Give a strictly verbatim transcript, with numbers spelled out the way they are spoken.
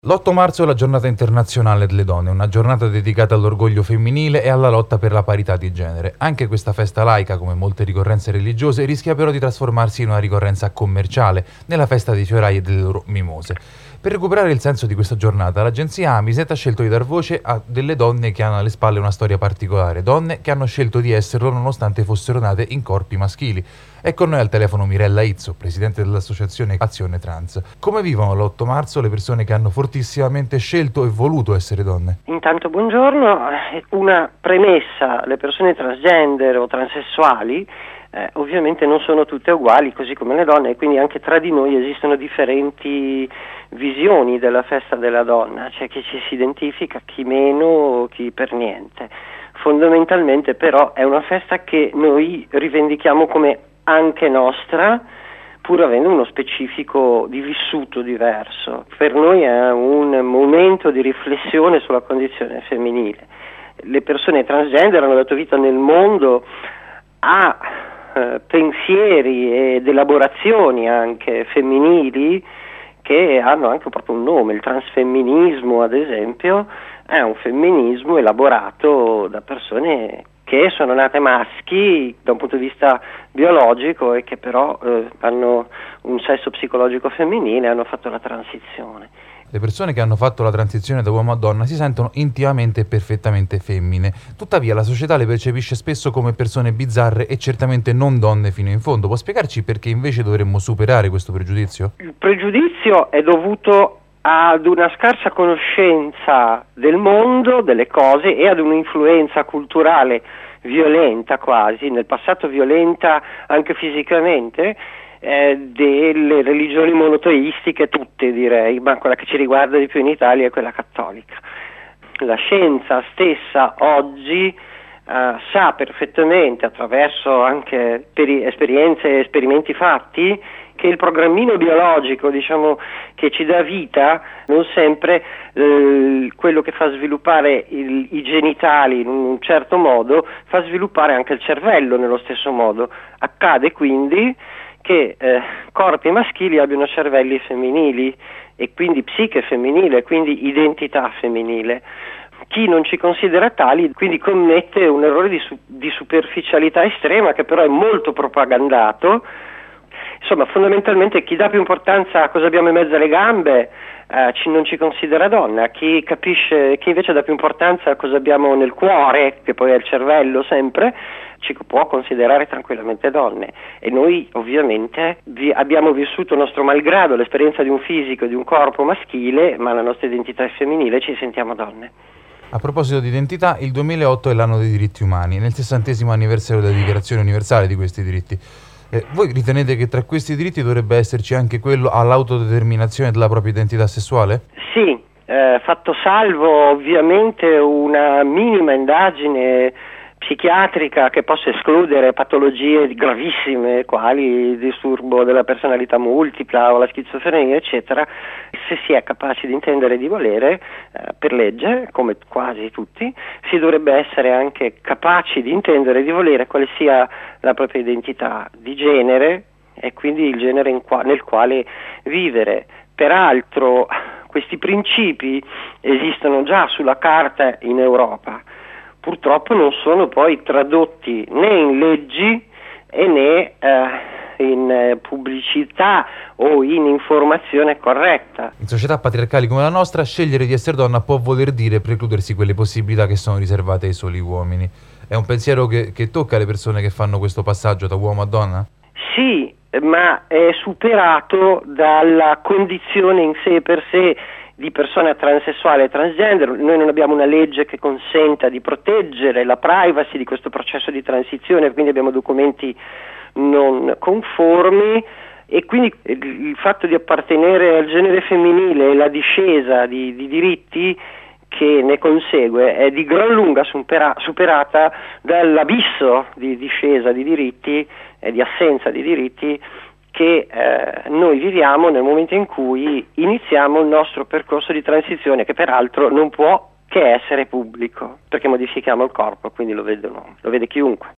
L'otto marzo è la giornata internazionale delle donne, una giornata dedicata all'orgoglio femminile e alla lotta per la parità di genere. Anche questa festa laica, come molte ricorrenze religiose, rischia però di trasformarsi in una ricorrenza commerciale, nella festa dei fiorai e delle loro mimose. Per recuperare il senso di questa giornata, l'agenzia Amiset ha scelto di dar voce a delle donne che hanno alle spalle una storia particolare, donne che hanno scelto di esserlo nonostante fossero nate in corpi maschili. È con noi al telefono Mirella Izzo, presidente dell'associazione Azione Trans. Come vivono l'otto marzo le persone che hanno fortissimamente scelto e voluto essere donne? Intanto buongiorno, una premessa: le persone transgender o transessuali eh, ovviamente non sono tutte uguali, così come le donne, e quindi anche tra di noi esistono differenti visioni della festa della donna, c'è chi ci si identifica, chi meno, chi per niente. Fondamentalmente però è una festa che noi rivendichiamo come anche nostra, pur avendo uno specifico di vissuto diverso. Per noi è un momento di riflessione sulla condizione femminile. Le persone transgender hanno dato vita nel mondo a eh, pensieri ed elaborazioni anche femminili che hanno anche proprio un nome. Il transfemminismo, ad esempio, è un femminismo elaborato da persone che sono nate maschi da un punto di vista biologico e che però eh, hanno un sesso psicologico femminile e hanno fatto la transizione. Le persone che hanno fatto la transizione da uomo a donna si sentono intimamente e perfettamente femmine. Tuttavia la società le percepisce spesso come persone bizzarre e certamente non donne fino in fondo. Può spiegarci perché invece dovremmo superare questo pregiudizio? Il pregiudizio è dovuto ad una scarsa conoscenza del mondo, delle cose, e ad un'influenza culturale violenta quasi, nel passato violenta anche fisicamente, eh, delle religioni monoteistiche tutte, direi, ma quella che ci riguarda di più in Italia è quella cattolica. La scienza stessa oggi eh, sa perfettamente, attraverso anche peri- esperienze e esperimenti fatti, che il programmino biologico, diciamo, che ci dà vita, non sempre eh, quello che fa sviluppare il, i genitali in un certo modo, fa sviluppare anche il cervello nello stesso modo. Accade quindi che eh, corpi maschili abbiano cervelli femminili e quindi psiche femminile, quindi identità femminile. Chi non ci considera tali quindi commette un errore di, su- di superficialità estrema, che però è molto propagandato. Insomma, fondamentalmente chi dà più importanza a cosa abbiamo in mezzo alle gambe eh, ci, non ci considera donna, chi capisce, chi invece dà più importanza a cosa abbiamo nel cuore, che poi è il cervello sempre, ci può considerare tranquillamente donne. E noi ovviamente vi, abbiamo vissuto nostro malgrado l'esperienza di un fisico e di un corpo maschile, ma la nostra identità è femminile e ci sentiamo donne. A proposito di identità, il duemilaotto è l'anno dei diritti umani, nel sessantesimo anniversario della Dichiarazione Universale di questi diritti. Eh, voi ritenete che tra questi diritti dovrebbe esserci anche quello all'autodeterminazione della propria identità sessuale? Sì, eh, fatto salvo ovviamente una minima indagine psichiatrica che possa escludere patologie gravissime quali il disturbo della personalità multipla o la schizofrenia, eccetera. Se si è capaci di intendere e di volere, eh, per legge, come quasi tutti, si dovrebbe essere anche capaci di intendere e di volere quale sia la propria identità di genere e quindi il genere in qua- nel quale vivere. Peraltro questi principi esistono già sulla carta in Europa, purtroppo non sono poi tradotti né in leggi e né eh, in eh, pubblicità o in informazione corretta. In società patriarcali come la nostra, scegliere di essere donna può voler dire precludersi quelle possibilità che sono riservate ai soli uomini. È un pensiero che, che tocca le persone che fanno questo passaggio da uomo a donna? Sì, ma è superato dalla condizione in sé per sé di persona transessuale e transgender. Noi non abbiamo una legge che consenta di proteggere la privacy di questo processo di transizione, quindi abbiamo documenti non conformi e quindi il fatto di appartenere al genere femminile e la discesa di, di diritti che ne consegue è di gran lunga supera, superata dall'abisso di discesa di diritti e di assenza di diritti che eh, noi viviamo nel momento in cui iniziamo il nostro percorso di transizione, che peraltro non può che essere pubblico, perché modifichiamo il corpo, quindi lo vedono, lo vede chiunque.